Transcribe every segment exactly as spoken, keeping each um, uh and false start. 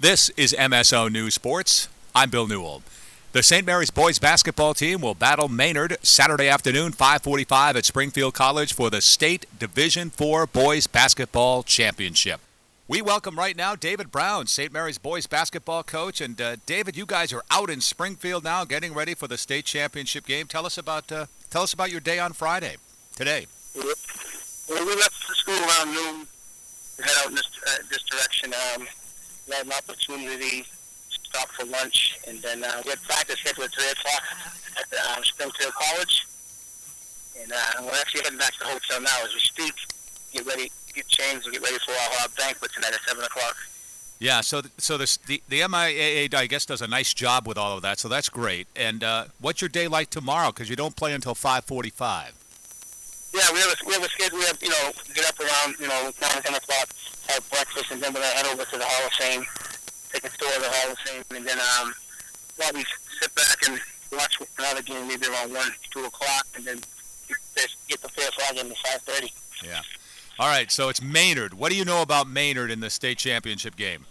This is M S O News Sports. I'm Bill Newell. The Saint Mary's boys basketball team will battle Maynard Saturday afternoon, five forty-five at Springfield College for the State Division four Boys Basketball Championship. We welcome right now David Brown, Saint Mary's boys basketball coach. And uh, David, you guys are out in Springfield now, getting ready for the state championship game. Tell us about uh, tell us about your day on Friday, today. Well, we left the school around noon to head out in this, uh, this direction. Um, we had an opportunity to stop for lunch, and then uh, we had practice scheduled at three o'clock at the, um, Springfield College. And uh, we're actually heading back to the hotel now as we speak. Get ready, get changed, and get ready for our, our banquet tonight at seven o'clock. Yeah, so so this, the the M I A A, I guess, does a nice job with all of that, so that's great. And uh, what's your day like tomorrow? Because you don't play until five forty-five. Yeah, we have a, we have a schedule. We have, you know, get up around, you know, nine, ten o'clock, have breakfast, and then we're going to head over to the Hall of Fame, take a tour of the Hall of Fame, and then um, probably sit back and watch another game maybe around one, two o'clock, and then get, get the first log in at five thirty. Yeah. All right, so it's Maynard. What do you know about Maynard in the state championship game?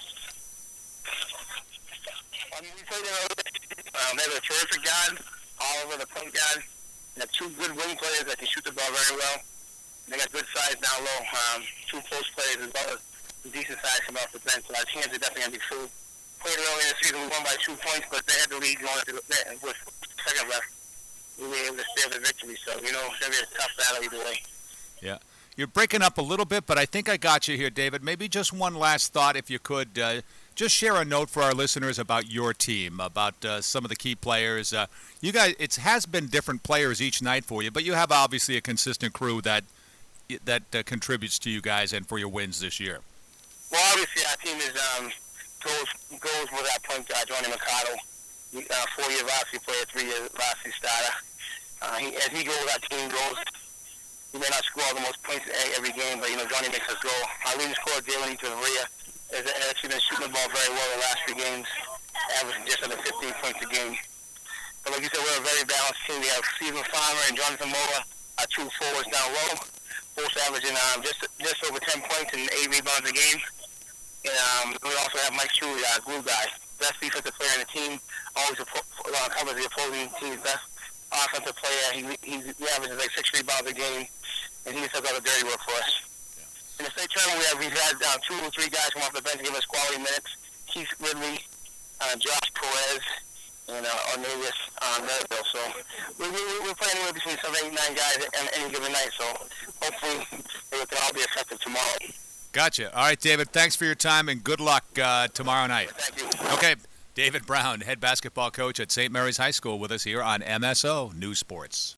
Um, we played in a, um, they have a terrific guard, Oliver, the point guard. They have two good wing players that can shoot the ball very well. They got good size down low. Um, two post players as well as decent size come off the bench. So our hands are definitely going to be full. Played early in the season, we won by two points, but they had the lead going to the, with second left. We were able to stay with the victory. So, you know, it's going to be a tough battle either way. Yeah. You're breaking up a little bit, but I think I got you here, David. Maybe just one last thought, if you could. Uh, just share a note for our listeners about your team, about uh, some of the key players. Uh, you guys, it has been different players each night for you, but you have obviously a consistent crew that that uh, contributes to you guys and for your wins this year. Well, obviously our team is um, goes goes with our point guard, Johnny Mercado, uh, four-year varsity player, three-year varsity starter. Uh, he, as he goes, our team goes. We may not score the most points every game, but, you know, Johnny makes us go. Our leading scorer, Jalen Echeverria, has actually been shooting the ball very well the last three games, averaging just under fifteen points a game. But like you said, we're a very balanced team. We have Stephen Farmer and Jonathan Mola, our two forwards down low, both averaging um, just just over ten points and eight rebounds a game. And um, we also have Mike Shuey, our glue guy, best defensive player in the team, always uh, covers the opposing team's best offensive player. He, he, he averages like six rebounds a game, and he does all the dirty work for us. Yeah. In the state tournament, we have we've had uh, two or three guys come off the bench and give us quality minutes. Keith Ridley, uh, Josh Perez, and uh, Cornelius uh, Melville. So we, we, we're playing anywhere between seven, eight, nine guys on any given night. So hopefully they can all be effective tomorrow. Gotcha. All right, David, thanks for your time, and good luck uh, tomorrow night. Thank you. Okay. David Brown, head basketball coach at Saint Mary's High School, with us here on M S O News Sports.